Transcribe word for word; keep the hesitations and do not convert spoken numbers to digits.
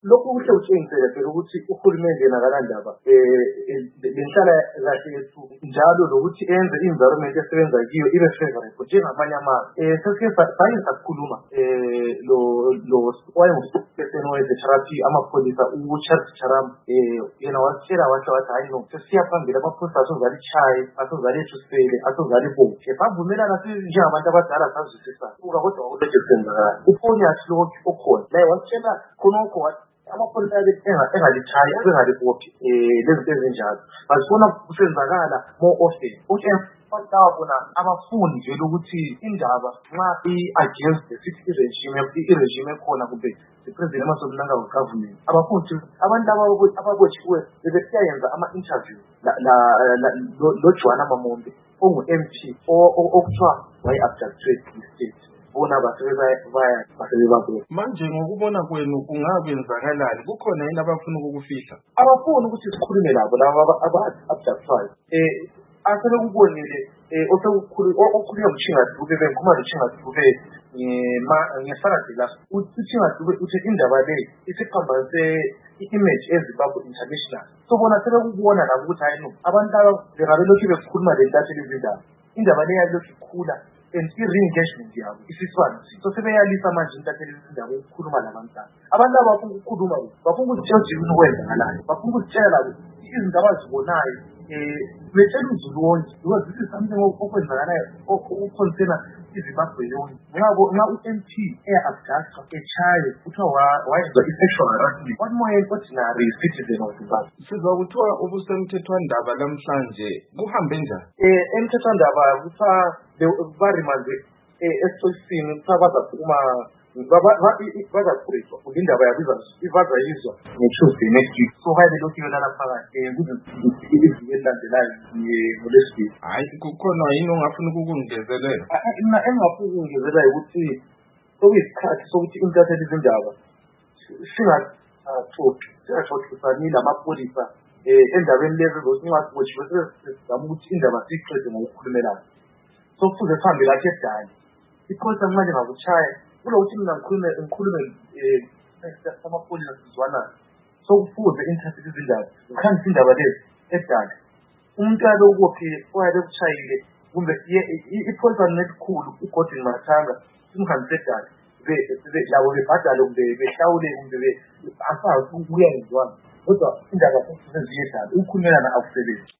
Lokhu kuhle kutshengisa phela ukuthi uhulumende yena akalandaba eh lenhlala kahle yethu njalo lokuthi enze environment esebenza kiyo ibe favorable njengamanye amazwe. Eh sesike saye sakhuluma eh lo lo wayengusiphethe noyeze therapy amapholisa uCharles Charam eh yena wasitshela wathi wathi hayi no sesiya phambili amapholisa asozala ichaye asozala ethusele asozala ibovu. Savumelana sinjengabantu abadala sazwisisa kodwa uloje senzakala uphoni yathi lokho okhona la wasitshela khonokho wathi amapholisa engalichayi engalibophi eh lezinto ezinjalo bazibona kusenzakala more often ukuthi Kodwa abafundi nje ukuthi indaba nxa i-against the city regime i-regime ekhona kumbe i-president emasobulanga government abafundi abantu ababotshiwe bebesiyayenza ama-interview lo Joanna Mamombe ongu-M P okuthiwa wayi-abducted yi-state bona basebebaya basebebabuya. Manje ngokubona kwenu kungabenzakalani kukhona yini abafuna ukukufihla? Abafuni ukuthi sikhulume labo laba aba-abductwayo eh asebekubonile eh osekukhulu okukhulunywa ngichinga dube bengikhuluma ngichinga dube ngema ngefaradi la uchinga dube uthi indaba le isiphambanise i-image eZimbabwe international so bona sebekubona labo ukuthi hayi no abantu aba bengabe lokhu bekhuluma lentatheli izindaba indaba le yalokhu ikhula and i-re-engagement yabo isiswansi so sebeyalisa manje intatheli izindaba ukukhuluma nabantu abantu abafuna ukukhuluma bafuna ukutshela ukuthi kwenzakalayo bafuna ukutshela izinto abazibonayo eh betshela uzulu wonke because this is something okwenzakalayo okuconcern iZimbabwe yonke ngabo nxa u-M P eya-abductwa echaye kuthiwa wayenza i-sexual harassment what more ordinary citizen of Zimbabwe. Sizwa kuthiwa ubusemthethwandaba namhlanje kuhambe njani? Eh emthethwandaba kuthiwa barimande esitokisini kuthiwa bazaphuma bazakhulishwa indaba yabiza ibazayizwa nge-Tuesday next week so hayi lokhu yona phakathi kuziviki elandelayo ngolesibili. Hayi kukhona yini ongafuna ukungezelela? Mina engafuna ukungezelela ukuthi sokuyisikhathi sokuthi intatheli izindaba singathothi singathothusani namapholisa eh endabeni lezi zokuthi ungazibotshiwe sesizama ukuthi indaba siyiqede ngokukhulumelana so kufuze sihambe lapha edani ipholisa manje ngakuchaya kulokuthi mina ngikhulume ngikhulume eh samapholisa sizwana so kufuze intatheli izindaba ngikhangisa indaba lezi edani umuntu alokuphi oyale kuchayile kumbe ipholisa nesikhulu uGordon Mathanga simhambise edani be labo bebhadale kumbe behlawule kumbe asazi ukuyenziwa kodwa indaba sesiziyedala ukukhulumelana akusebenzi.